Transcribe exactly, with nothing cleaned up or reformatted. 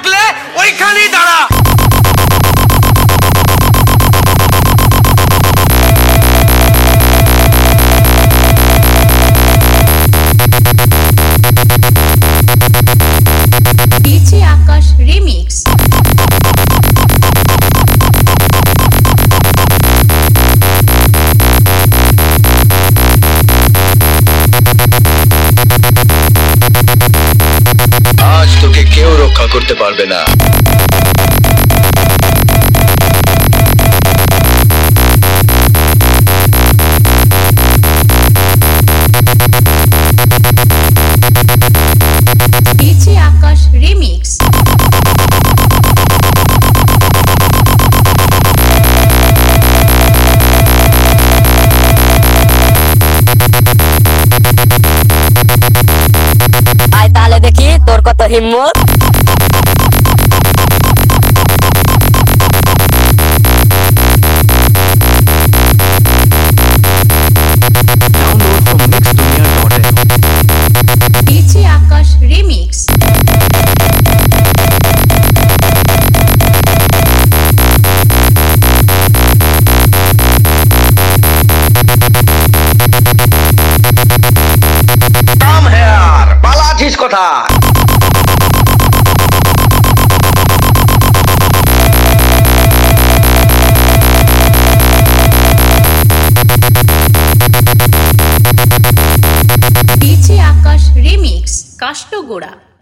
থাকলে ওইখানেই দাঁড়া। DJ Akash remix. আজ তোকে কেউ রক্ষা করতে পারবে না। DJ Akash remix. আয় তাহলে দেখি তোর কত হিম্মত। DJ Akash remix. Come here পালাছিস কোথায়? DJ Akash remix Kashtogora.